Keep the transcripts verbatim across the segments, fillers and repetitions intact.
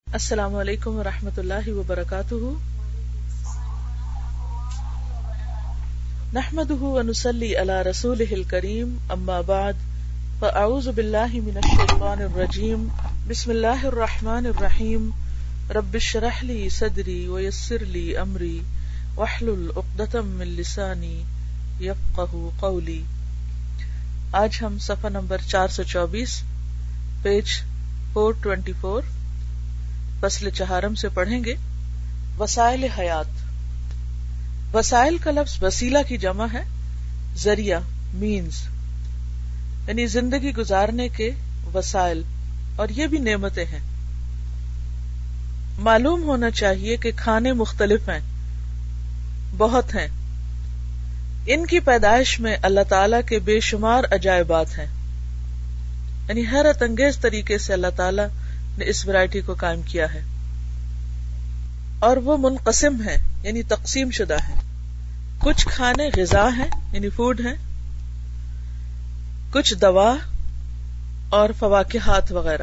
السلام علیکم ورحمۃ اللہ وبرکاتہ. نحمده ونصلی علی رسوله الکریم، اما بعد فاعوذ باللہ من الشیطان الرجیم. بسم اللہ الرحمن الرحیم. رب اشرح لی صدری ویسر لی امری واحلل عقدۃ من لسانی یفقهوا قولی. آج ہم صفحہ نمبر چار سو چوبیس پیج فور ٹوینٹی فور فصل چہارم سے پڑھیں گے. وسائل حیات. وسائل کا لفظ وسیلہ کی جمع ہے، ذریعہ، مینز، یعنی زندگی گزارنے کے وسائل، اور یہ بھی نعمتیں ہیں. معلوم ہونا چاہیے کہ کھانے مختلف ہیں، بہت ہیں. ان کی پیدائش میں اللہ تعالیٰ کے بے شمار عجائبات ہیں، یعنی حیرت انگیز طریقے سے اللہ تعالیٰ نے اس ورائٹی کو قائم کیا ہے. اور وہ منقسم ہیں، یعنی تقسیم شدہ ہیں. کچھ کھانے غذا ہیں، یعنی فوڈ ہیں، کچھ دوا اور فواکہات وغیرہ.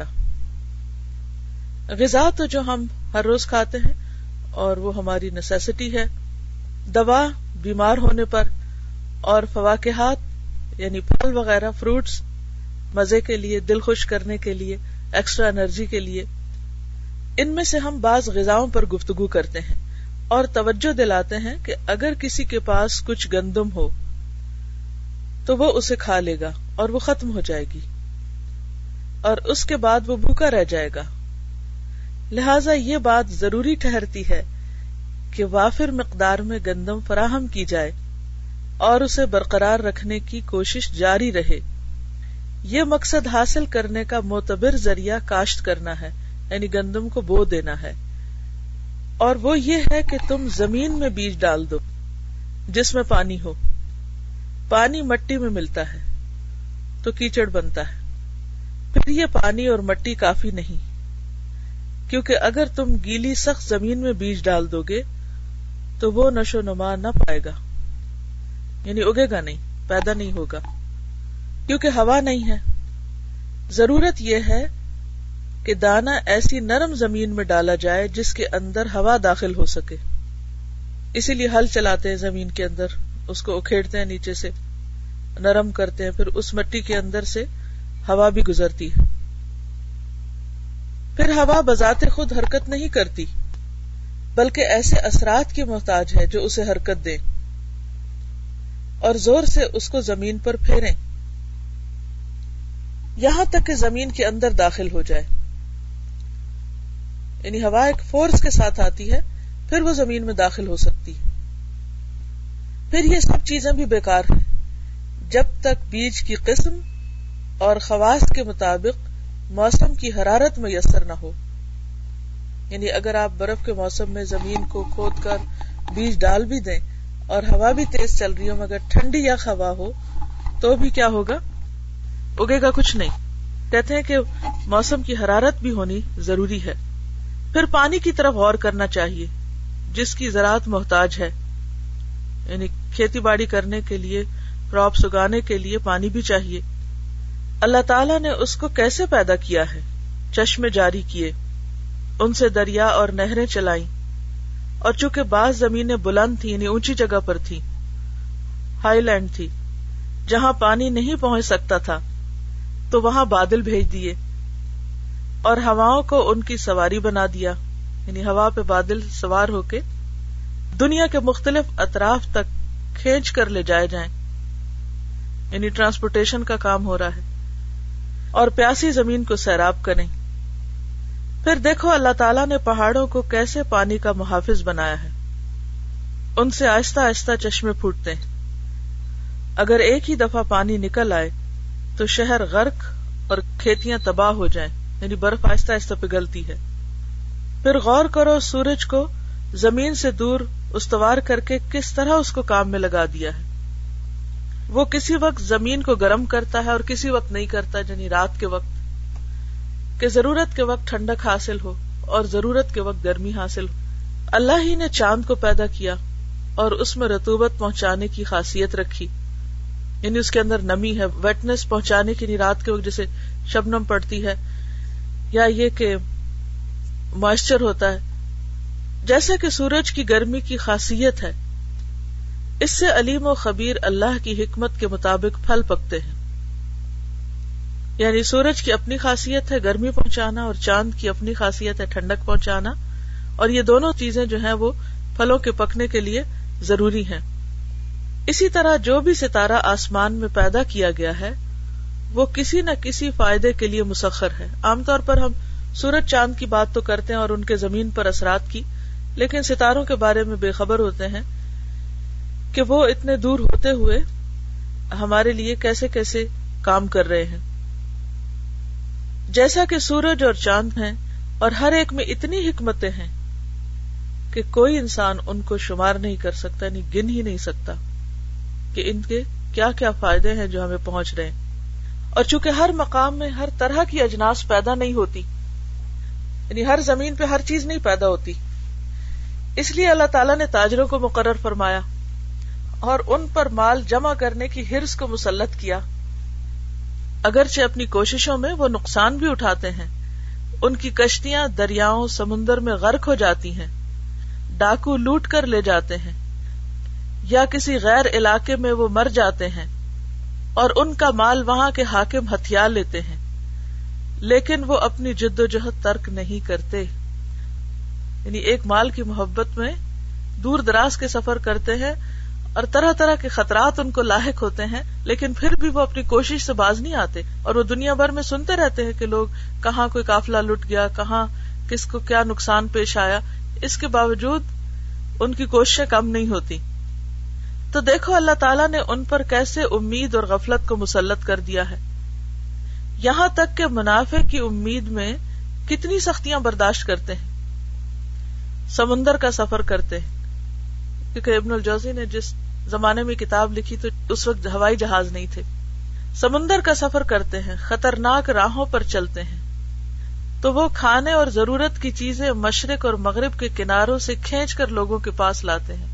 غذا تو جو ہم ہر روز کھاتے ہیں اور وہ ہماری نیسیسٹی ہے. دوا بیمار ہونے پر، اور فواکہات یعنی پھل وغیرہ، فروٹس، مزے کے لیے، دل خوش کرنے کے لیے، ایکسٹرا انرجی کے لیے. ان میں سے ہم بعض غذاؤں پر گفتگو کرتے ہیں اور توجہ دلاتے ہیں کہ اگر کسی کے پاس کچھ گندم ہو تو وہ اسے کھا لے گا اور وہ ختم ہو جائے گی، اور اس کے بعد وہ بھوکا رہ جائے گا. لہٰذا یہ بات ضروری ٹھہرتی ہے کہ وافر مقدار میں گندم فراہم کی جائے اور اسے برقرار رکھنے کی کوشش جاری رہے. یہ مقصد حاصل کرنے کا معتبر ذریعہ کاشت کرنا ہے، یعنی گندم کو بو دینا ہے. اور وہ یہ ہے کہ تم زمین میں بیج ڈال دو جس میں پانی ہو. پانی مٹی میں ملتا ہے تو کیچڑ بنتا ہے. پھر یہ پانی اور مٹی کافی نہیں، کیونکہ اگر تم گیلی سخت زمین میں بیج ڈال دو گے تو وہ نشو نما نہ پائے گا، یعنی اگے گا نہیں، پیدا نہیں ہوگا، کیونکہ ہوا نہیں ہے. ضرورت یہ ہے کہ دانہ ایسی نرم زمین میں ڈالا جائے جس کے اندر ہوا داخل ہو سکے. اسی لیے ہل چلاتے ہیں زمین کے اندر، اس کو اکھیڑتے ہیں، نیچے سے نرم کرتے ہیں، پھر اس مٹی کے اندر سے ہوا بھی گزرتی ہے. پھر ہوا بذات خود حرکت نہیں کرتی، بلکہ ایسے اثرات کی محتاج ہے جو اسے حرکت دیں اور زور سے اس کو زمین پر پھیریں یہاں تک کہ زمین کے اندر داخل ہو جائے. یعنی ہوا ایک فورس کے ساتھ آتی ہے، پھر وہ زمین میں داخل ہو سکتی ہے. پھر یہ سب چیزیں بھی بیکار ہیں جب تک بیج کی قسم اور خواص کے مطابق موسم کی حرارت میسر نہ ہو. یعنی اگر آپ برف کے موسم میں زمین کو کھود کر بیج ڈال بھی دیں اور ہوا بھی تیز چل رہی ہو، مگر ٹھنڈی یا ہوا ہو، تو بھی کیا ہوگا؟ اگے گا کچھ نہیں. کہتے ہیں کہ موسم کی حرارت بھی ہونی ضروری ہے. پھر پانی کی طرف غور کرنا چاہیے جس کی زراعت محتاج ہے. یعنی کھیتی باڑی کرنے کے لیے، کراپس اگانے کے لیے پانی بھی چاہیے. اللہ تعالیٰ نے اس کو کیسے پیدا کیا ہے؟ چشمے جاری کیے، ان سے دریا اور نہریں چلائیں، اور چونکہ بعض زمینیں بلند تھیں، یعنی اونچی جگہ پر تھیں، ہائی لینڈ تھی، جہاں پانی نہیں پہنچ سکتا تھا، تو وہاں بادل بھیج دیے اور ہواؤں کو ان کی سواری بنا دیا. یعنی ہوا پہ بادل سوار ہو کے دنیا کے مختلف اطراف تک کھینچ کر لے جائے جائیں، یعنی ٹرانسپورٹیشن کا کام ہو رہا ہے، اور پیاسی زمین کو سیراب کریں. پھر دیکھو اللہ تعالیٰ نے پہاڑوں کو کیسے پانی کا محافظ بنایا ہے. ان سے آہستہ آہستہ چشمے پھوٹتے ہیں. اگر ایک ہی دفعہ پانی نکل آئے تو شہر غرق اور کھیتیاں تباہ ہو جائیں، یعنی برف آہستہ آہستہ پگھلتی ہے. پھر غور کرو سورج کو زمین سے دور استوار کر کے کس طرح اس کو کام میں لگا دیا ہے. وہ کسی وقت زمین کو گرم کرتا ہے اور کسی وقت نہیں کرتا، یعنی رات کے وقت، کہ ضرورت کے وقت ٹھنڈک حاصل ہو اور ضرورت کے وقت گرمی حاصل ہو. اللہ ہی نے چاند کو پیدا کیا اور اس میں رطوبت پہنچانے کی خاصیت رکھی، یعنی اس کے اندر نمی ہے، ویٹنس پہنچانے کی. رات کے وقت جیسے شبنم پڑتی ہے، یا یہ کہ مائسچر ہوتا ہے. جیسا کہ سورج کی گرمی کی خاصیت ہے، اس سے علیم و خبیر اللہ کی حکمت کے مطابق پھل پکتے ہیں. یعنی سورج کی اپنی خاصیت ہے گرمی پہنچانا، اور چاند کی اپنی خاصیت ہے ٹھنڈک پہنچانا، اور یہ دونوں چیزیں جو ہیں وہ پھلوں کے پکنے کے لیے ضروری ہیں. اسی طرح جو بھی ستارہ آسمان میں پیدا کیا گیا ہے وہ کسی نہ کسی فائدے کے لیے مسخر ہے. عام طور پر ہم سورج چاند کی بات تو کرتے ہیں اور ان کے زمین پر اثرات کی، لیکن ستاروں کے بارے میں بے خبر ہوتے ہیں کہ وہ اتنے دور ہوتے ہوئے ہمارے لیے کیسے کیسے کام کر رہے ہیں. جیسا کہ سورج اور چاند ہیں اور ہر ایک میں اتنی حکمتیں ہیں کہ کوئی انسان ان کو شمار نہیں کر سکتا، یعنی گن ہی نہیں سکتا کہ ان کے کیا کیا فائدے ہیں جو ہمیں پہنچ رہے ہیں. اور چونکہ ہر مقام میں ہر طرح کی اجناس پیدا نہیں ہوتی، یعنی ہر زمین پہ ہر چیز نہیں پیدا ہوتی، اس لیے اللہ تعالیٰ نے تاجروں کو مقرر فرمایا اور ان پر مال جمع کرنے کی حرص کو مسلط کیا. اگرچہ اپنی کوششوں میں وہ نقصان بھی اٹھاتے ہیں، ان کی کشتیاں دریاؤں سمندر میں غرق ہو جاتی ہیں، ڈاکو لوٹ کر لے جاتے ہیں، یا کسی غیر علاقے میں وہ مر جاتے ہیں اور ان کا مال وہاں کے حاکم ہتھیا لیتے ہیں، لیکن وہ اپنی جد و جہد ترک نہیں کرتے. یعنی ایک مال کی محبت میں دور دراز کے سفر کرتے ہیں اور طرح طرح کے خطرات ان کو لاحق ہوتے ہیں، لیکن پھر بھی وہ اپنی کوشش سے باز نہیں آتے، اور وہ دنیا بھر میں سنتے رہتے ہیں کہ لوگ کہاں کوئی قافلہ لٹ گیا، کہاں کس کو کیا نقصان پیش آیا. اس کے باوجود ان کی کوششیں کم نہیں ہوتی. تو دیکھو اللہ تعالیٰ نے ان پر کیسے امید اور غفلت کو مسلط کر دیا ہے. یہاں تک کہ منافع کی امید میں کتنی سختیاں برداشت کرتے ہیں، سمندر کا سفر کرتے ہیں. کیونکہ ابن الجوزی نے جس زمانے میں کتاب لکھی تو اس وقت ہوائی جہاز نہیں تھے. سمندر کا سفر کرتے ہیں، خطرناک راہوں پر چلتے ہیں، تو وہ کھانے اور ضرورت کی چیزیں مشرق اور مغرب کے کناروں سے کھینچ کر لوگوں کے پاس لاتے ہیں.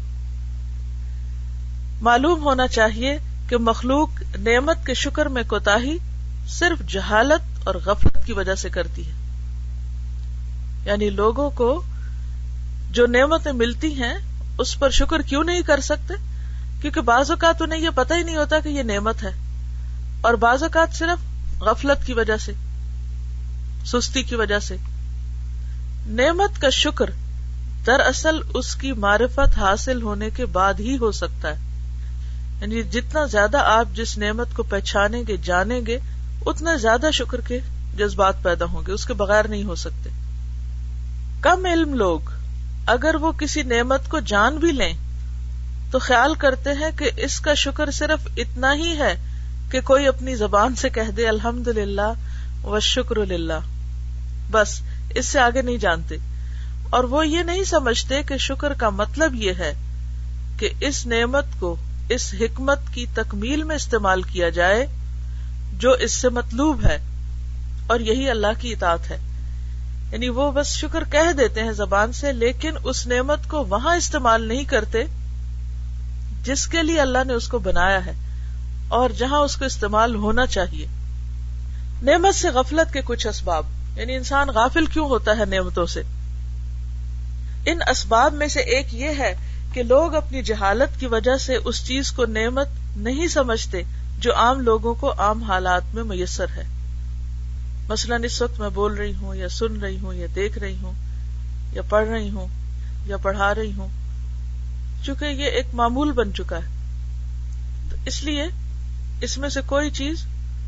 معلوم ہونا چاہیے کہ مخلوق نعمت کے شکر میں کوتاہی صرف جہالت اور غفلت کی وجہ سے کرتی ہے. یعنی لوگوں کو جو نعمتیں ملتی ہیں اس پر شکر کیوں نہیں کر سکتے؟ کیونکہ بعض اوقات انہیں یہ پتہ ہی نہیں ہوتا کہ یہ نعمت ہے، اور بعض اوقات صرف غفلت کی وجہ سے، سستی کی وجہ سے. نعمت کا شکر دراصل اس کی معرفت حاصل ہونے کے بعد ہی ہو سکتا ہے. یعنی جتنا زیادہ آپ جس نعمت کو پہچانیں گے، جانیں گے، اتنا زیادہ شکر کے جذبات پیدا ہوں گے، اس کے بغیر نہیں ہو سکتے. کم علم لوگ اگر وہ کسی نعمت کو جان بھی لیں تو خیال کرتے ہیں کہ اس کا شکر صرف اتنا ہی ہے کہ کوئی اپنی زبان سے کہہ دے الحمدللہ والشکر للہ، بس اس سے آگے نہیں جانتے. اور وہ یہ نہیں سمجھتے کہ شکر کا مطلب یہ ہے کہ اس نعمت کو اس حکمت کی تکمیل میں استعمال کیا جائے جو اس سے مطلوب ہے، اور یہی اللہ کی اطاعت ہے. یعنی وہ بس شکر کہہ دیتے ہیں زبان سے، لیکن اس نعمت کو وہاں استعمال نہیں کرتے جس کے لیے اللہ نے اس کو بنایا ہے اور جہاں اس کو استعمال ہونا چاہیے. نعمت سے غفلت کے کچھ اسباب، یعنی انسان غافل کیوں ہوتا ہے نعمتوں سے. ان اسباب میں سے ایک یہ ہے کہ لوگ اپنی جہالت کی وجہ سے اس چیز کو نعمت نہیں سمجھتے جو عام لوگوں کو عام حالات میں میسر ہے. مثلا اس وقت میں بول رہی ہوں یا سن رہی ہوں یا دیکھ رہی ہوں یا پڑھ رہی ہوں یا پڑھا رہی ہوں، چونکہ یہ ایک معمول بن چکا ہے، تو اس لیے اس میں سے کوئی چیز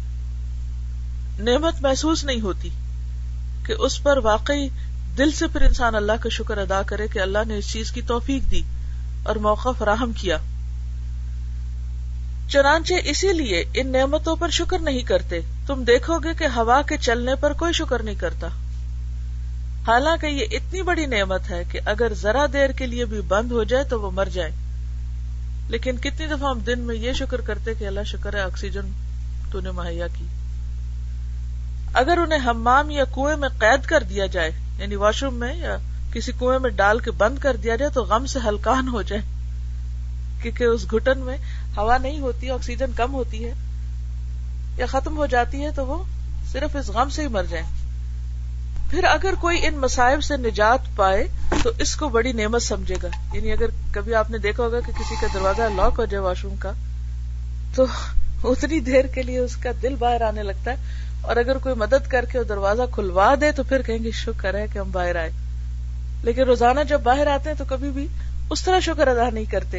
نعمت محسوس نہیں ہوتی کہ اس پر واقعی دل سے پھر انسان اللہ کا شکر ادا کرے کہ اللہ نے اس چیز کی توفیق دی اور موقع فراہم کیا. چنانچہ اسی لیے ان نعمتوں پر شکر نہیں کرتے. تم دیکھو گے کہ ہوا کے چلنے پر کوئی شکر نہیں کرتا، حالانکہ یہ اتنی بڑی نعمت ہے کہ اگر ذرا دیر کے لیے بھی بند ہو جائے تو وہ مر جائے. لیکن کتنی دفعہ ہم دن میں یہ شکر کرتے کہ اللہ شکر ہے آکسیجن تو نے مہیا کی. اگر انہیں حمام یا کنویں میں قید کر دیا جائے، یعنی واش روم میں یا کسی کنویں میں ڈال کے بند کر دیا جائے، تو غم سے ہلکان ہو جائے، کیونکہ اس گھٹن میں ہوا نہیں ہوتی، آکسیجن کم ہوتی ہے یا ختم ہو جاتی ہے، تو وہ صرف اس غم سے ہی مر جائیں. پھر اگر کوئی ان مصائب سے نجات پائے تو اس کو بڑی نعمت سمجھے گا. یعنی اگر کبھی آپ نے دیکھا ہوگا کہ کسی کا دروازہ لاک ہو جائے واش روم کا تو اتنی دیر کے لیے اس کا دل باہر آنے لگتا ہے, اور اگر کوئی مدد کر کے وہ دروازہ کھلوا دے تو پھر کہیں گے شکر ہے کہ ہم باہر آئے. لیکن روزانہ جب باہر آتے ہیں تو کبھی بھی اس طرح شکر ادا نہیں کرتے,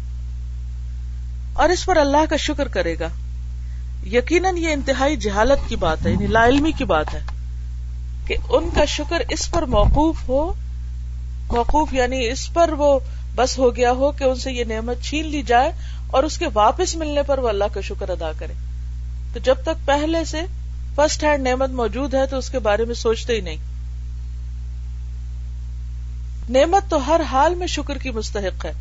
اور اس پر اللہ کا شکر کرے گا. یقیناً یہ انتہائی جہالت کی بات ہے, یعنی لا علمی کی بات ہے کہ ان کا شکر اس پر موقوف ہو, موقوف یعنی اس پر وہ بس ہو گیا ہو کہ ان سے یہ نعمت چھین لی جائے اور اس کے واپس ملنے پر وہ اللہ کا شکر ادا کرے. تو جب تک پہلے سے فرسٹ ہینڈ نعمت موجود ہے تو اس کے بارے میں سوچتے ہی نہیں. نعمت تو ہر حال میں شکر کی مستحق ہے.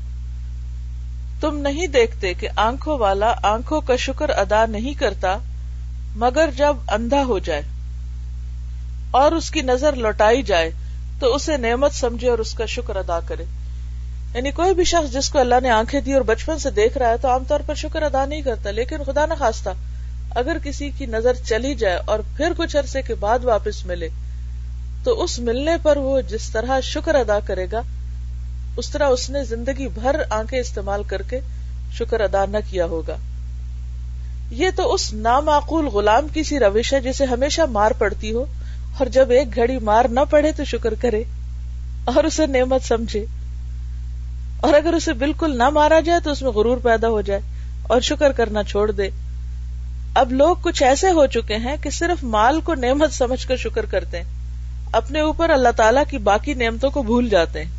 تم نہیں دیکھتے کہ آنکھوں والا آنکھوں کا شکر ادا نہیں کرتا مگر جب اندھا ہو جائے اور اس کی نظر لوٹائی جائے تو اسے نعمت سمجھے اور اس کا شکر ادا کرے. یعنی کوئی بھی شخص جس کو اللہ نے آنکھیں دی اور بچپن سے دیکھ رہا ہے تو عام طور پر شکر ادا نہیں کرتا, لیکن خدا نہ خواستہ اگر کسی کی نظر چلی جائے اور پھر کچھ عرصے کے بعد واپس ملے تو اس ملنے پر وہ جس طرح شکر ادا کرے گا اس طرح اس نے زندگی بھر آنکھیں استعمال کر کے شکر ادا نہ کیا ہوگا. یہ تو اس نامعقول غلام کی سی روش ہے جسے ہمیشہ مار پڑتی ہو اور جب ایک گھڑی مار نہ پڑے تو شکر کرے اور اسے نعمت سمجھے, اور اگر اسے بالکل نہ مارا جائے تو اس میں غرور پیدا ہو جائے اور شکر کرنا چھوڑ دے. اب لوگ کچھ ایسے ہو چکے ہیں کہ صرف مال کو نعمت سمجھ کر شکر کرتے ہیں, اپنے اوپر اللہ تعالیٰ کی باقی نعمتوں کو بھول جاتے ہیں.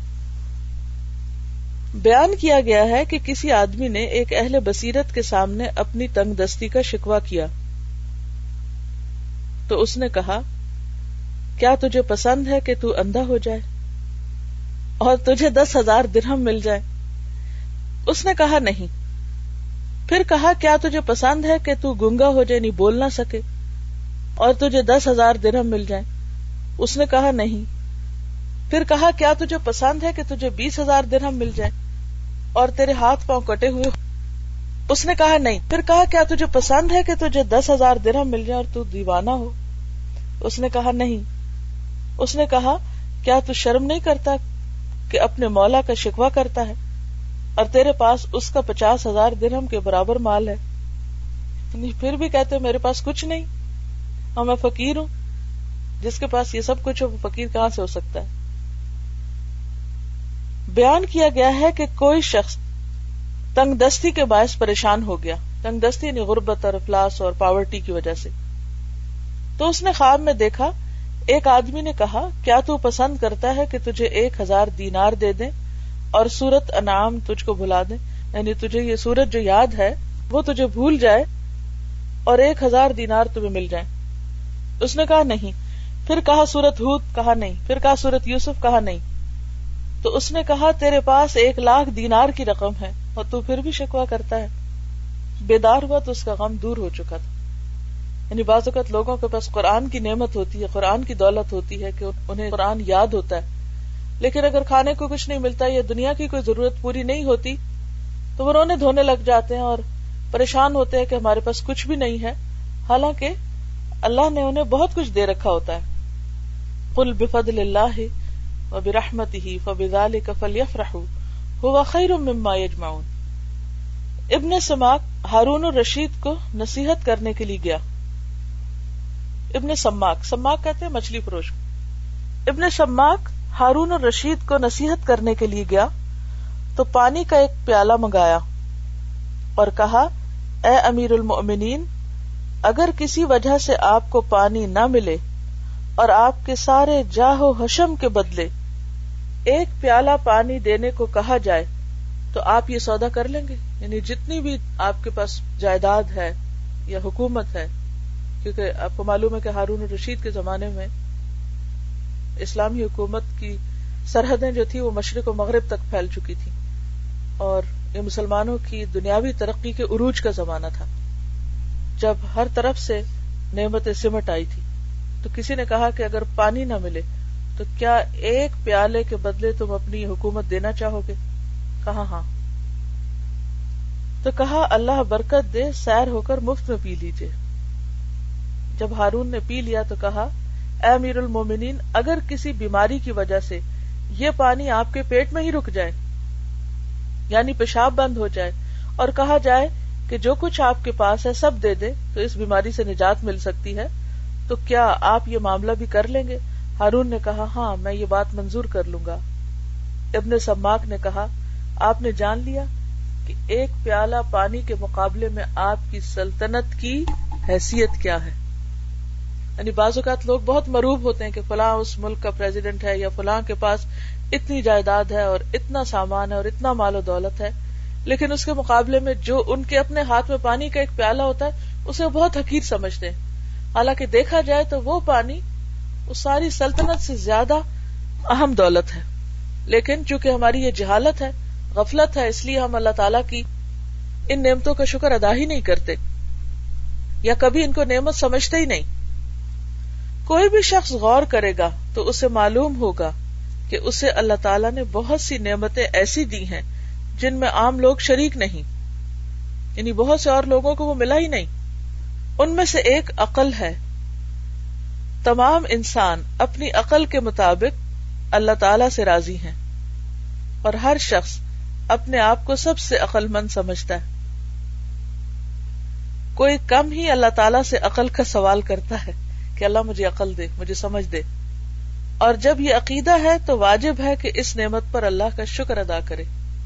بیان کیا گیا ہے کہ کسی آدمی نے ایک اہل بصیرت کے سامنے اپنی تنگ دستی کا شکوہ کیا تو اس نے کہا, کیا تجھے پسند ہے کہ تو اندھا ہو جائے اور تجھے دس ہزار درہم مل جائے؟ اس نے کہا نہیں. پھر کہا, کیا تجھے پسند ہے کہ تو گنگا ہو جائے, نہیں بول نہ سکے, اور تجھے دس ہزار درہم مل جائے؟ اس نے کہا نہیں. پھر کہا, کیا تجھے پسند ہے کہ تجھے بیس ہزار درہم مل جائے اور تیرے ہاتھ پاؤں کٹے ہوئے؟ اس نے کہا نہیں. پھر کہا, کیا تجھے پسند ہے کہ تجھے دس ہزار درہم مل جائے اور تو دیوانہ ہو؟ اس نے کہا نہیں. اس نے کہا, کیا تو شرم نہیں کرتا کہ اپنے مولا کا شکوہ کرتا ہے اور تیرے پاس اس کا پچاس ہزار درہم کے برابر مال ہے, پھر بھی کہتے ہو میرے پاس کچھ نہیں اور میں فقیر ہوں؟ جس کے پاس یہ سب کچھ ہو وہ فقیر کہاں سے ہو سکتا ہے؟ بیان کیا گیا ہے کہ کوئی شخص تنگ دستی کے باعث پریشان ہو گیا. تنگ دستی یعنی غربت اور افلاس اور پاورٹی کی وجہ سے. تو اس نے خواب میں دیکھا, ایک آدمی نے کہا, کیا تو پسند کرتا ہے کہ تجھے ایک ہزار دینار دے دیں اور سورت انعام تجھ کو بھلا دیں, یعنی تجھے یہ سورت جو یاد ہے وہ تجھے بھول جائے اور ایک ہزار دینار تمہیں مل جائیں؟ اس نے کہا نہیں. پھر کہا سورت ہود, کہا نہیں. پھر کہا سورت یوسف, کہا نہیں. تو اس نے کہا, تیرے پاس ایک لاکھ دینار کی رقم ہے اور تو پھر بھی شکوہ کرتا ہے. بیدار ہوا تو اس کا غم دور ہو چکا تھا. یعنی بعض اوقات لوگوں کے پاس قرآن کی نعمت ہوتی ہے, قرآن کی دولت ہوتی ہے کہ انہیں قرآن یاد ہوتا ہے, لیکن اگر کھانے کو کچھ نہیں ملتا یا دنیا کی کوئی ضرورت پوری نہیں ہوتی تو وہ رونے دھونے لگ جاتے ہیں اور پریشان ہوتے ہیں کہ ہمارے پاس کچھ بھی نہیں ہے, حالانکہ اللہ نے انہیں بہت کچھ دے رکھا ہوتا ہے. قل بفضل اللہ وبرحمتہ فبذلک فلیفرحوا ھو خیر مما یجمعون. ابن سماک ہارون الرشید کو نصیحت کرنے کے لیے گیا. ابن سماک, سماک کہتے ہیں مچھلی فروش. ابن سماک ہارون الرشید کو نصیحت کرنے کے لیے گیا تو پانی کا ایک پیالہ منگایا اور کہا, اے امیر المؤمنین, اگر کسی وجہ سے آپ کو پانی نہ ملے اور آپ کے سارے جاہ و حشم کے بدلے ایک پیالہ پانی دینے کو کہا جائے تو آپ یہ سودا کر لیں گے؟ یعنی جتنی بھی آپ کے پاس جائیداد ہے یا حکومت ہے, کیونکہ آپ کو معلوم ہے کہ ہارون الرشید کے زمانے میں اسلامی حکومت کی سرحدیں جو تھی وہ مشرق و مغرب تک پھیل چکی تھی اور یہ مسلمانوں کی دنیاوی ترقی کے عروج کا زمانہ تھا جب ہر طرف سے نعمت سمٹ آئی تھی. تو کسی نے کہا کہ اگر پانی نہ ملے تو کیا ایک پیالے کے بدلے تم اپنی حکومت دینا چاہو گے؟ کہا ہاں. تو کہا, اللہ برکت دے, سیر ہو کر مفت میں پی لیجئے. جب ہارون نے پی لیا تو کہا, اے امیر المومنین، اگر کسی بیماری کی وجہ سے یہ پانی آپ کے پیٹ میں ہی رک جائے، یعنی پیشاب بند ہو جائے، اور کہا جائے کہ جو کچھ آپ کے پاس ہے سب دے دے تو اس بیماری سے نجات مل سکتی ہے، تو کیا آپ یہ معاملہ بھی کر لیں گے؟ ہارون نے کہا ہاں، میں یہ بات منظور کر لوں گا۔ ابن سماک نے کہا آپ نے جان لیا کہ ایک پیالہ پانی کے مقابلے میں آپ کی سلطنت کی حیثیت کیا ہے۔ یعنی بعض اوقات لوگ بہت مروب ہوتے ہیں کہ فلاں اس ملک کا پریزیڈنٹ ہے، یا فلاں کے پاس اتنی جائیداد ہے اور اتنا سامان ہے اور اتنا مال و دولت ہے، لیکن اس کے مقابلے میں جو ان کے اپنے ہاتھ میں پانی کا ایک پیالہ ہوتا ہے اسے وہ بہت حقیر سمجھتے ہیں، حالانکہ دیکھا جائے تو وہ پانی اس ساری سلطنت سے زیادہ اہم دولت ہے۔ لیکن چونکہ ہماری یہ جہالت ہے، غفلت ہے، اس لیے ہم اللہ تعالیٰ کی ان نعمتوں کا شکر ادا ہی نہیں کرتے، یا کبھی ان کو نعمت سمجھتے ہی نہیں۔ کوئی بھی شخص غور کرے گا تو اسے معلوم ہوگا کہ اسے اللہ تعالیٰ نے بہت سی نعمتیں ایسی دی ہیں جن میں عام لوگ شریک نہیں، یعنی بہت سے اور لوگوں کو وہ ملا ہی نہیں۔ ان میں سے ایک عقل ہے۔ تمام انسان اپنی عقل کے مطابق اللہ تعالیٰ سے راضی ہیں، اور ہر شخص اپنے آپ کو سب سے عقل مند سمجھتا ہے۔ کوئی کم ہی اللہ تعالیٰ سے عقل کا سوال کرتا ہے کہ اللہ مجھے عقل دے، مجھے سمجھ دے، اور جب یہ عقیدہ ہے تو واجب ہے کہ اس نعمت پر اللہ کا شکر ادا کرے،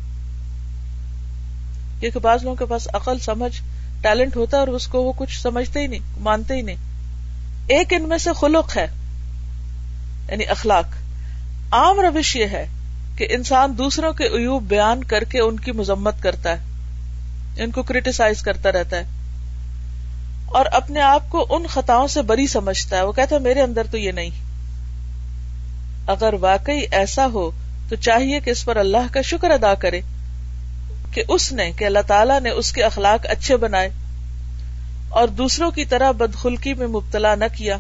کیونکہ بعض لوگوں کے پاس عقل، سمجھ، ٹیلنٹ ہوتا ہے اور اس کو وہ کچھ سمجھتے ہی نہیں، مانتے ہی نہیں۔ ایک ان میں سے خلق ہے، یعنی اخلاق۔ عام روش یہ ہے کہ انسان دوسروں کے عیوب بیان کر کے ان کی مذمت کرتا ہے، ان کو کرٹیسائز کرتا رہتا ہے، اور اپنے آپ کو ان خطاؤں سے بری سمجھتا ہے۔ وہ کہتا ہے میرے اندر تو یہ نہیں۔ اگر واقعی ایسا ہو تو چاہیے کہ اس پر اللہ کا شکر ادا کرے کہ اس نے کہ اللہ تعالیٰ نے اس کے اخلاق اچھے بنائے اور دوسروں کی طرح بدخلقی میں مبتلا نہ کیا۔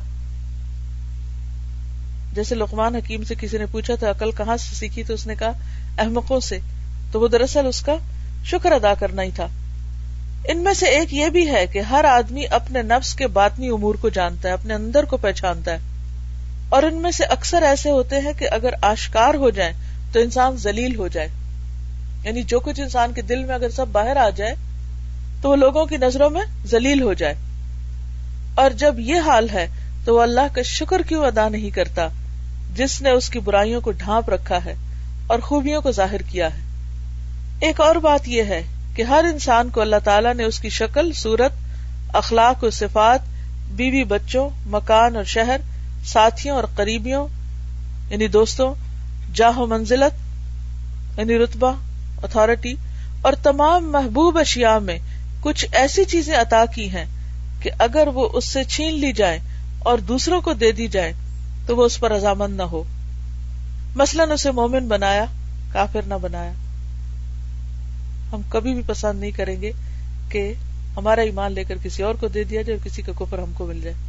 جیسے لقمان حکیم سے کسی نے پوچھا تھا عقل کہاں سے سیکھی، تو اس نے کہا احمقوں سے، تو وہ دراصل اس کا شکر ادا کرنا ہی تھا۔ ان میں سے ایک یہ بھی ہے کہ ہر آدمی اپنے نفس کے باطنی امور کو جانتا ہے، اپنے اندر کو پہچانتا ہے، اور ان میں سے اکثر ایسے ہوتے ہیں کہ اگر آشکار ہو جائیں تو انسان ذلیل ہو جائے، یعنی جو کچھ انسان کے دل میں اگر سب باہر آ جائے تو وہ لوگوں کی نظروں میں ذلیل ہو جائے، اور جب یہ حال ہے تو وہ اللہ کا شکر کیوں ادا نہیں کرتا جس نے اس کی برائیوں کو ڈھانپ رکھا ہے اور خوبیوں کو ظاہر کیا ہے۔ ایک اور بات یہ ہے کہ ہر انسان کو اللہ تعالیٰ نے اس کی شکل، صورت، اخلاق و صفات، بیوی بچوں، مکان اور شہر، ساتھیوں اور قریبیوں یعنی دوستوں، جاہ و منزلت یعنی رتبہ، اتھارٹی، اور تمام محبوب اشیاء میں کچھ ایسی چیزیں عطا کی ہیں کہ اگر وہ اس سے چھین لی جائیں اور دوسروں کو دے دی جائیں تو وہ اس پر رضامند نہ ہو۔ مثلاً اسے مومن بنایا، کافر نہ بنایا۔ ہم کبھی بھی پسند نہیں کریں گے کہ ہمارا ایمان لے کر کسی اور کو دے دیا جائے اور کسی کا کفر ہم کو مل جائے۔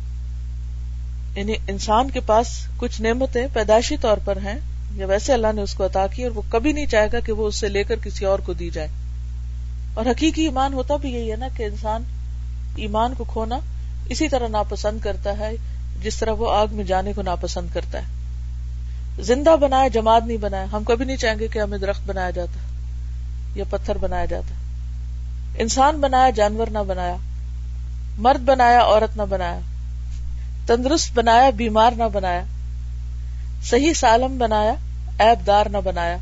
یعنی انسان کے پاس کچھ نعمتیں پیدائشی طور پر ہیں یا ویسے اللہ نے اس کو عطا کی، اور وہ کبھی نہیں چاہے گا کہ وہ اس سے لے کر کسی اور کو دی جائے۔ اور حقیقی ایمان ہوتا بھی یہی ہے نا کہ انسان ایمان کو کھونا اسی طرح ناپسند کرتا ہے جس طرح وہ آگ میں جانے کو ناپسند کرتا ہے۔ زندہ بنایا، جماد نہیں بنایا۔ ہم کبھی نہیں چاہیں گے کہ ہمیں درخت بنایا جاتا یا پتھر بنایا جاتا۔ انسان بنایا، جانور نہ بنایا۔ مرد بنایا، عورت نہ بنایا۔ تندرست بنایا، بیمار نہ بنایا۔ صحیح سالم بنایا، عیب دار نہ بنایا۔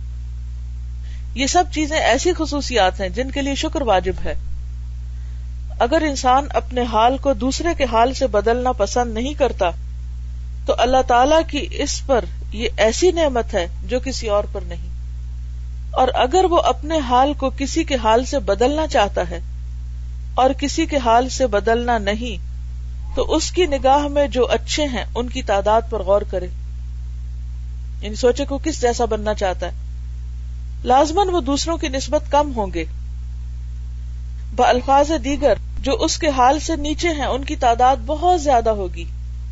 یہ سب چیزیں ایسی خصوصیات ہیں جن کے لیے شکر واجب ہے۔ اگر انسان اپنے حال کو دوسرے کے حال سے بدلنا پسند نہیں کرتا تو اللہ تعالیٰ کی اس پر یہ ایسی نعمت ہے جو کسی اور پر نہیں، اور اگر وہ اپنے حال کو کسی کے حال سے بدلنا چاہتا ہے اور کسی کے حال سے بدلنا نہیں تو اس کی نگاہ میں جو اچھے ہیں ان کی تعداد پر غور کرے، یعنی سوچے کہ وہ کس جیسا بننا چاہتا ہے۔ لازماً وہ دوسروں کی نسبت کم ہوں گے، بألفاظ دیگر جو اس کے حال سے نیچے ہیں ان کی تعداد بہت زیادہ ہوگی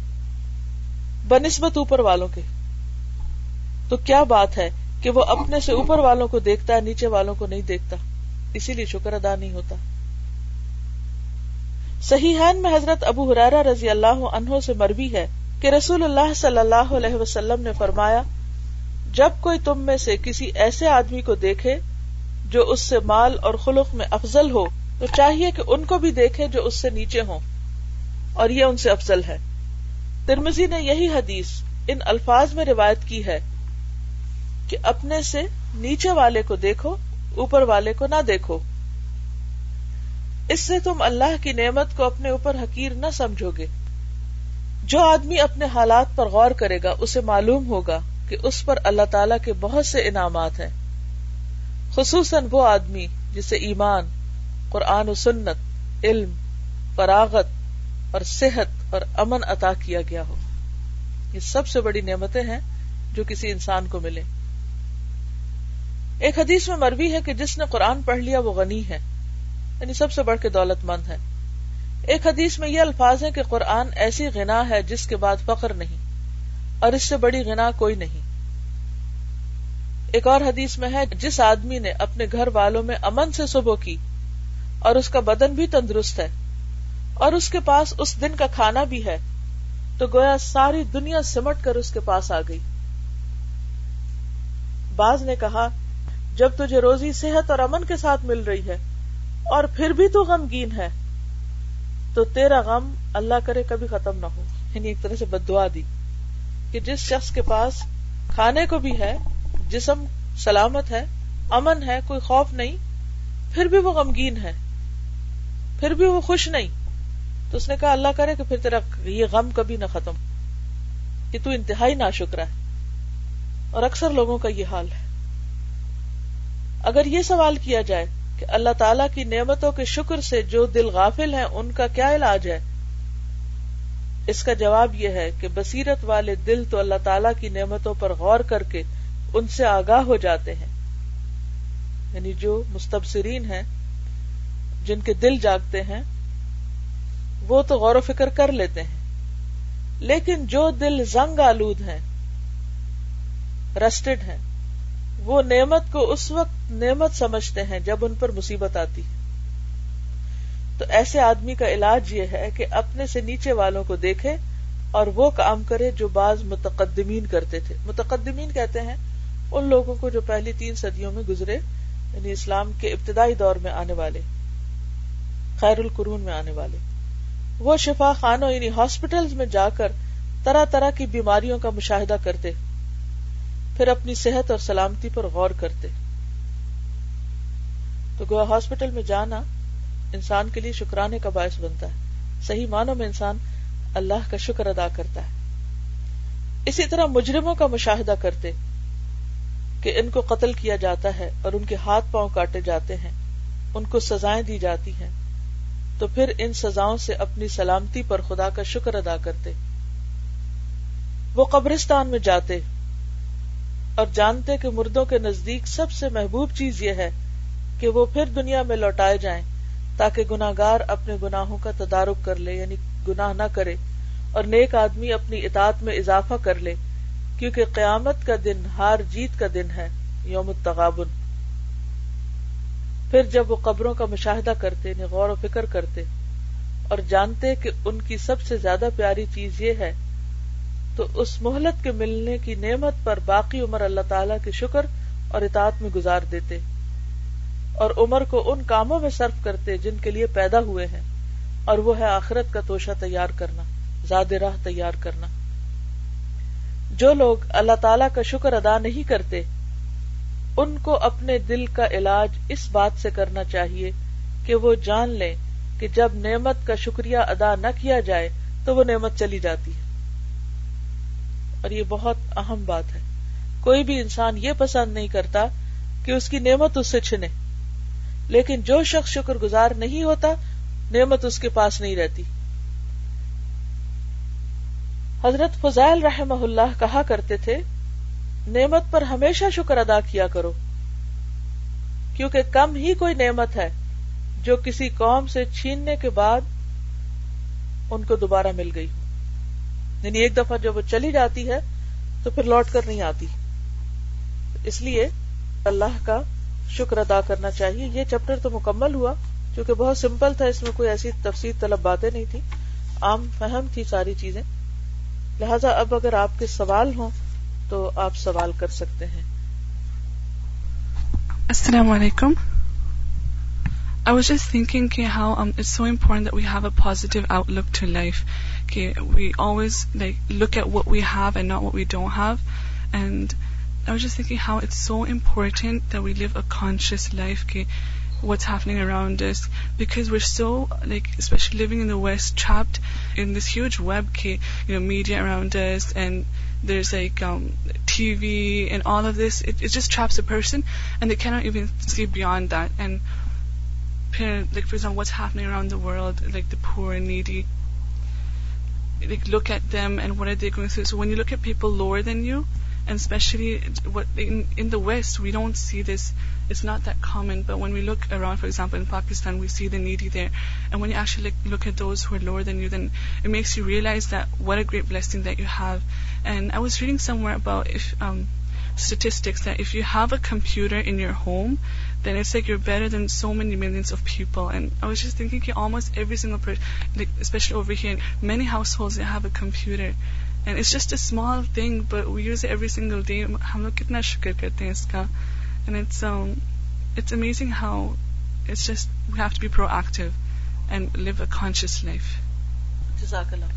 بنسبت اوپر والوں کے۔ تو کیا بات ہے کہ وہ اپنے سے اوپر والوں کو دیکھتا ہے، نیچے والوں کو نہیں دیکھتا، اسی لیے شکر ادا نہیں ہوتا۔ صحیحین میں حضرت ابو ہریرہ رضی اللہ عنہ سے مروی ہے کہ رسول اللہ صلی اللہ علیہ وسلم نے فرمایا، جب کوئی تم میں سے کسی ایسے آدمی کو دیکھے جو اس سے مال اور خلق میں افضل ہو تو چاہیے کہ ان کو بھی دیکھے جو اس سے نیچے ہوں اور یہ ان سے افضل ہے۔ ترمذی نے یہی حدیث ان الفاظ میں روایت کی ہے کہ اپنے سے نیچے والے کو دیکھو، اوپر والے کو نہ دیکھو، اس سے تم اللہ کی نعمت کو اپنے اوپر حقیر نہ سمجھو گے۔ جو آدمی اپنے حالات پر غور کرے گا اسے معلوم ہوگا کہ اس پر اللہ تعالیٰ کے بہت سے انعامات ہیں، خصوصاً وہ آدمی جسے ایمان، قرآن و سنت، علم، فراغت اور صحت اور امن عطا کیا گیا ہو۔ یہ سب سے بڑی نعمتیں ہیں جو کسی انسان کو ملے۔ ایک حدیث میں مروی ہے کہ جس نے قرآن پڑھ لیا وہ غنی ہے، یعنی سب سے بڑھ کے دولت مند ہے۔ ایک حدیث میں یہ الفاظ ہیں کہ قرآن ایسی غنا ہے جس کے بعد فقر نہیں، اور اس سے بڑی غنا کوئی نہیں۔ ایک اور حدیث میں ہے، جس آدمی نے اپنے گھر والوں میں امن سے صبح کی اور اس کا بدن بھی تندرست ہے اور اس کے پاس اس دن کا کھانا بھی ہے تو گویا ساری دنیا سمٹ کر اس کے پاس آ گئی۔ بعض نے کہا، جب تجھے روزی صحت اور امن کے ساتھ مل رہی ہے اور پھر بھی تو غمگین ہے تو تیرا غم اللہ کرے کبھی ختم نہ ہو۔ یعنی ایک طرح سے بد دعا دی کہ جس شخص کے پاس کھانے کو بھی ہے، جسم سلامت ہے، امن ہے، کوئی خوف نہیں، پھر بھی وہ غمگین ہے، پھر بھی وہ خوش نہیں، تو اس نے کہا اللہ کرے کہ پھر تیرا یہ غم کبھی نہ ختم، کہ تو انتہائی ناشکرا ہے۔ اور اکثر لوگوں کا یہ حال ہے۔ اگر یہ سوال کیا جائے کہ اللہ تعالیٰ کی نعمتوں کے شکر سے جو دل غافل ہیں ان کا کیا علاج ہے، اس کا جواب یہ ہے کہ بصیرت والے دل تو اللہ تعالیٰ کی نعمتوں پر غور کر کے ان سے آگاہ ہو جاتے ہیں، یعنی جو مستبصرین ہیں، جن کے دل جاگتے ہیں، وہ تو غور و فکر کر لیتے ہیں، لیکن جو دل زنگ آلود ہیں، رسٹڈ ہیں، وہ نعمت کو اس وقت نعمت سمجھتے ہیں جب ان پر مصیبت آتی ہے۔ تو ایسے آدمی کا علاج یہ ہے کہ اپنے سے نیچے والوں کو دیکھے اور وہ کام کرے جو بعض متقدمین کرتے تھے۔ متقدمین کہتے ہیں ان لوگوں کو جو پہلی تین صدیوں میں گزرے، یعنی اسلام کے ابتدائی دور میں آنے والے، خیر القرون میں آنے والے۔ وہ شفا خانوں یعنی ہاسپٹلز میں جا کر طرح طرح کی بیماریوں کا مشاہدہ کرتے، پھر اپنی صحت اور سلامتی پر غور کرتے۔ تو گویا ہاسپٹل میں جانا انسان کے لیے شکرانے کا باعث بنتا ہے، صحیح معنوں میں انسان اللہ کا شکر ادا کرتا ہے۔ اسی طرح مجرموں کا مشاہدہ کرتے کہ ان کو قتل کیا جاتا ہے اور ان کے ہاتھ پاؤں کاٹے جاتے ہیں، ان کو سزائیں دی جاتی ہیں، تو پھر ان سزاؤں سے اپنی سلامتی پر خدا کا شکر ادا کرتے۔ وہ قبرستان میں جاتے اور جانتے کہ مردوں کے نزدیک سب سے محبوب چیز یہ ہے کہ وہ پھر دنیا میں لوٹائے جائیں تاکہ گناہگار اپنے گناہوں کا تدارک کر لے، یعنی گناہ نہ کرے، اور نیک آدمی اپنی اطاعت میں اضافہ کر لے، کیونکہ قیامت کا دن ہار جیت کا دن ہے، یوم التغابن۔ پھر جب وہ قبروں کا مشاہدہ کرتے، یعنی غور و فکر کرتے اور جانتے کہ ان کی سب سے زیادہ پیاری چیز یہ ہے، تو اس مہلت کے ملنے کی نعمت پر باقی عمر اللہ تعالیٰ کے شکر اور اطاعت میں گزار دیتے اور عمر کو ان کاموں میں صرف کرتے جن کے لیے پیدا ہوئے ہیں، اور وہ ہے آخرت کا توشہ تیار کرنا، زاد راہ تیار کرنا۔ جو لوگ اللہ تعالیٰ کا شکر ادا نہیں کرتے، ان کو اپنے دل کا علاج اس بات سے کرنا چاہیے کہ وہ جان لیں کہ جب نعمت کا شکریہ ادا نہ کیا جائے تو وہ نعمت چلی جاتی ہے۔ اور یہ بہت اہم بات ہے، کوئی بھی انسان یہ پسند نہیں کرتا کہ اس کی نعمت اس سے چھنے، لیکن جو شخص شکر گزار نہیں ہوتا، نعمت اس کے پاس نہیں رہتی۔ حضرت فضائل رحمہ اللہ کہا کرتے تھے، نعمت پر ہمیشہ شکر ادا کیا کرو، کیونکہ کم ہی کوئی نعمت ہے جو کسی قوم سے چھیننے کے بعد ان کو دوبارہ مل گئی ہو، یعنی ایک دفعہ جب وہ چلی جاتی ہے تو پھر لوٹ کر نہیں آتی۔ اس لیے اللہ کا شکر ادا کرنا چاہیے۔ یہ چیپٹر تو مکمل ہوا، کیونکہ بہت سمپل تھا، اس میں کوئی ایسی تفصیل طلب باتیں نہیں تھی، عام فہم تھی ساری چیزیں۔ لہذا اب اگر آپ کے سوال ہوں تو آپ سوال کر سکتے ہیں. السلام علیکم. I was just thinking okay, how um, it's so important that we have a positive outlook to life. Okay, we always like look at what we have and not what we don't have. And I was just thinking how it's so important that we live a conscious life. Okay, what's happening around us, because we're so like, especially living in the West, trapped in this huge web. Okay, you know, media around us, and there's like um, T V and all of this. It, it just traps a person, and they cannot even see beyond that. And like for example, what's happening around the world, like the poor and needy, like look at them and what are they going through. So when you look at people lower than you, and especially what in, in the West, we don't see this, it's not that common, but when we look around, for example in Pakistan, we see the needy there, and when you actually like, look at those who are lower than you, then it makes you realize that what a great blessing that you have. And I was reading somewhere about if um statistics that if you have a computer in your home, then it's like you're better than so many millions of people. And I was just thinking almost every single person, like especially over here, many households that have a computer, and it's just a small thing, but we use it every single day. ہم لوگ کتنا شکر کرتے ہیں اس کا. And it's um it's amazing how it's just we have to be proactive and live a conscious life. جزاک اللہ.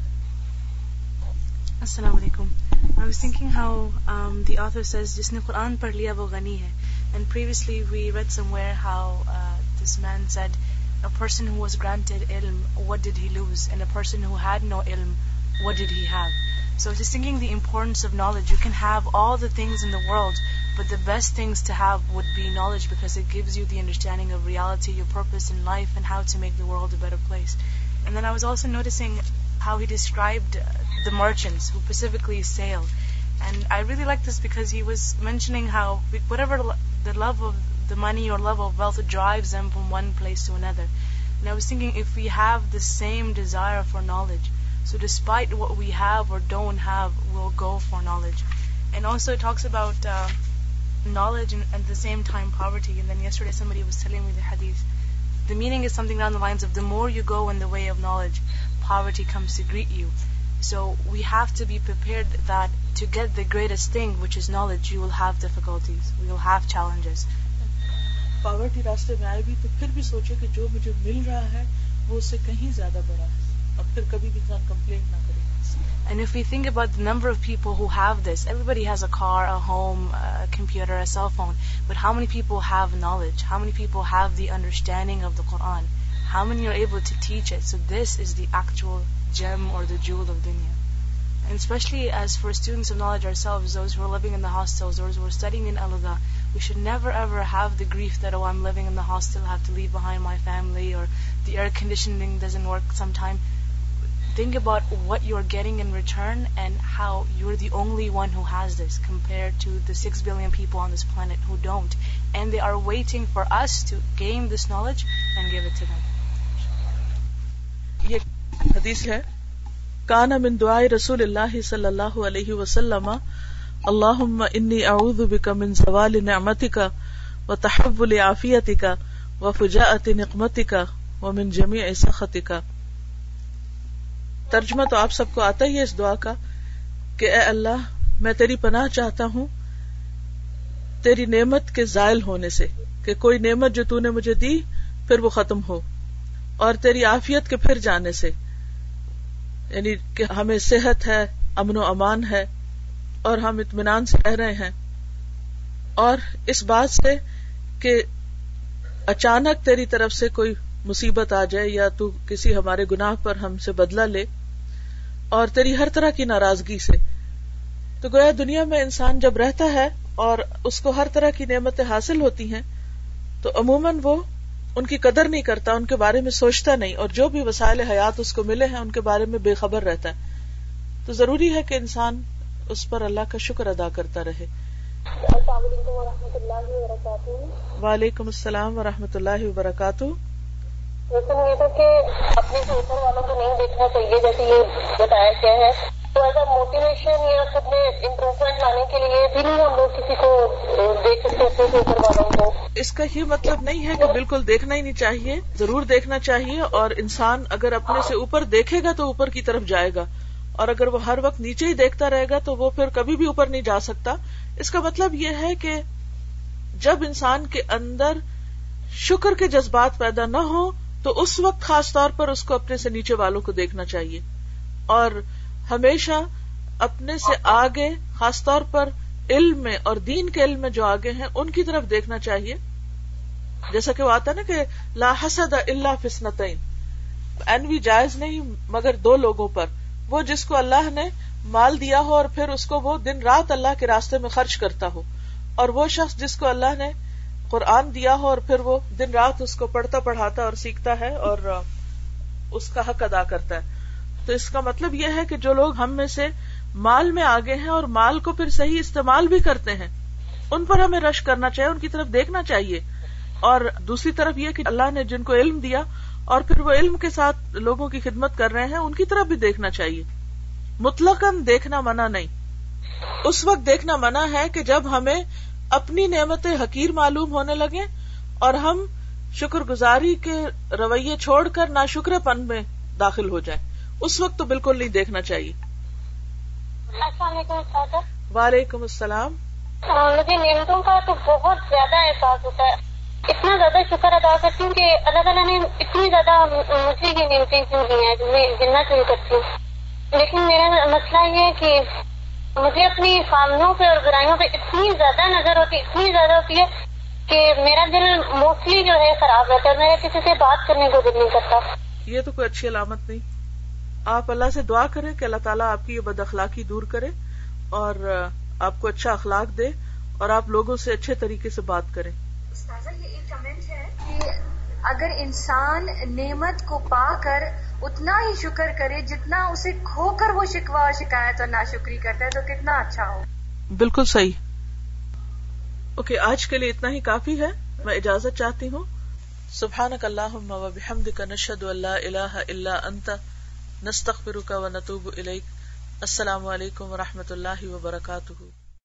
السلام علیکم. I was thinking how um, the author says جس نے قرآن پڑھ لیا وہ غنی ہے. And previously we read somewhere how uh, this man said a person who was granted ilm, what did he lose? And a person who had no ilm, what did he have? So just thinking the importance of knowledge. You can have all the things in the world, but the best things to have would be knowledge, because it gives you the understanding of reality, your purpose in life, and how to make the world a better place. And then I was also noticing how he described uh, the merchants who specifically sail. And I really like this because he was mentioning how whatever the love of the money or love of wealth drives them from one place to another. And I was thinking, if we have the same desire for knowledge, so despite what we have or don't have, we'll go for knowledge. And also it talks about uh, knowledge and at the same time poverty. And then yesterday somebody was telling me the hadith. The meaning is something along the lines of the more you go in the way of knowledge, poverty comes to greet you. So we have to be prepared that to get the greatest thing, which is knowledge, you will have difficulties, you will have challenges. Poverty راستے میں آئے بھی تو پھر بھی سوچے کہ جو مجھے مل رہا ہے وہ اس سے کہیں زیادہ بڑا ہے, اور پھر کبھی بھی انسان کمپلین نہ کرے. And if we think about the number of people who have this, everybody has a car, a home, a computer, a cell phone, but how many people have knowledge? How many people have the understanding of the Quran? How many are able to teach it? So this is the actual gem or the jewel of dunya. And especially as for students of knowledge ourselves, those who are living in the hostels, those who are studying in Al-Adha, we should never ever have the grief that, oh, I'm living in the hostel, I have to leave behind my family, or the air conditioning doesn't work sometime. Think about what you're getting in return and how you're the only one who has this compared to the six billion people on this planet who don't. And they are waiting for us to gain this knowledge and give it to them. یہ حدیث ہے, کان من دعاء رسول اللہ صلی اللہ علیہ وسلم اللہم انی اعوذ بک من زوال نعمتک وتحول عافیتک وفجاءۃ نقمتک ومن جمیع سخطک. ترجمہ تو آپ سب کو آتا ہی ہے اس دعا کا کہ اے اللہ, میں تیری پناہ چاہتا ہوں تیری نعمت کے زائل ہونے سے, کہ کوئی نعمت جو تو نے مجھے دی پھر وہ ختم ہو, اور تیری عافیت کے پھر جانے سے, یعنی کہ ہمیں صحت ہے, امن و امان ہے, اور ہم اطمینان سے رہ رہے ہیں, اور اس بات سے کہ اچانک تیری طرف سے کوئی مصیبت آ جائے یا تو کسی ہمارے گناہ پر ہم سے بدلہ لے, اور تیری ہر طرح کی ناراضگی سے. تو گویا دنیا میں انسان جب رہتا ہے اور اس کو ہر طرح کی نعمتیں حاصل ہوتی ہیں تو عموماً وہ ان کی قدر نہیں کرتا, ان کے بارے میں سوچتا نہیں, اور جو بھی وسائل حیات اس کو ملے ہیں ان کے بارے میں بے خبر رہتا ہے. تو ضروری ہے کہ انسان اس پر اللہ کا شکر ادا کرتا رہے. السلام علیکم ورحمۃ اللہ وبرکاتہ. وعلیکم السلام ورحمۃ اللہ وبرکاتہ. جیسے یہ تھا کہ اپنے سے اوپر والوں کو نہیں دیکھنا چاہیے, جیسے یہ بتایا گیا ہے, تو ایسا موٹیویشن یا خود میں امپروومنٹ لانے کے لیے بھی نہیں ہم لوگ کسی کو دیکھ سکتے اپنے سے اوپر والوں کو. اس کا یہ مطلب نہیں ہے کہ بالکل دیکھنا ہی نہیں چاہیے, ضرور دیکھنا چاہیے, اور انسان اگر اپنے سے اوپر دیکھے گا تو اوپر کی طرف جائے گا, اور اگر وہ ہر وقت نیچے ہی دیکھتا رہے گا تو وہ پھر کبھی بھی اوپر نہیں جا سکتا. اس کا مطلب یہ ہے کہ جب انسان کے اندر شکر کے جذبات پیدا نہ ہو تو اس وقت خاص طور پر اس کو اپنے سے نیچے والوں کو دیکھنا چاہیے, اور ہمیشہ اپنے سے آگے, خاص طور پر علم میں اور دین کے علم میں جو آگے ہیں ان کی طرف دیکھنا چاہیے. جیسا کہ وہ آتا نا کہ لا حسد الا فی اثنتین, انوی جائز نہیں مگر دو لوگوں پر, وہ جس کو اللہ نے مال دیا ہو اور پھر اس کو وہ دن رات اللہ کے راستے میں خرچ کرتا ہو, اور وہ شخص جس کو اللہ نے قرآن دیا ہو اور پھر وہ دن رات اس کو پڑھتا پڑھاتا اور سیکھتا ہے اور اس کا حق ادا کرتا ہے. تو اس کا مطلب یہ ہے کہ جو لوگ ہم میں سے مال میں آگے ہیں اور مال کو پھر صحیح استعمال بھی کرتے ہیں, ان پر ہمیں رشک کرنا چاہیے, ان کی طرف دیکھنا چاہیے. اور دوسری طرف یہ کہ اللہ نے جن کو علم دیا اور پھر وہ علم کے ساتھ لوگوں کی خدمت کر رہے ہیں, ان کی طرف بھی دیکھنا چاہیے. مطلقاً دیکھنا منع نہیں. اس وقت دیکھنا منع ہے کہ جب ہمیں اپنی نعمتیں حقیر معلوم ہونے لگیں اور ہم شکر گزاری کے رویے چھوڑ کر ناشکرے پن میں داخل ہو جائیں. اس وقت تو بالکل نہیں دیکھنا چاہیے. السلام علیکم استاذہ. وعلیکم السلام. مجھے نعمتوں کا تو بہت زیادہ احساس ہوتا ہے, اتنا زیادہ شکر ادا کرتی ہوں کہ اللہ تعالیٰ نے اتنی زیادہ مجھے یہ نعمتیں کیوں دی ہیں جو میں گننا شروع کرتی ہوں. لیکن میرا مسئلہ یہ ہے کہ مجھے اپنی خامیوں پہ اور برائیوں پہ اتنی زیادہ نظر ہوتی ہے اتنی زیادہ ہوتی ہے کہ میرا دل موسٹلی جو ہے خراب رہتا ہے, میرا کسی سے بات کرنے کو دل نہیں کرتا. یہ تو کوئی اچھی علامت نہیں. آپ اللہ سے دعا کریں کہ اللہ تعالیٰ آپ کی یہ بد اخلاقی دور کرے اور آپ کو اچھا اخلاق دے اور آپ لوگوں سے اچھے طریقے سے بات کریں. استاذہ یہ ایک کمنٹ ہے کہ اگر انسان نعمت کو پا کر اتنا ہی شکر کرے جتنا اسے کھو کر وہ شکوہ اور شکایت اور ناشکری کرتا ہے تو کتنا اچھا ہو. بالکل صحیح. اوکے, آج کے لیے اتنا ہی کافی ہے. میں اجازت چاہتی ہوں. سبحانک اللہم و بحمدک نشہد ان لا الہ الا انت نستغفرک و نتوب الیک. السلام علیکم و رحمۃ اللہ وبرکاتہ.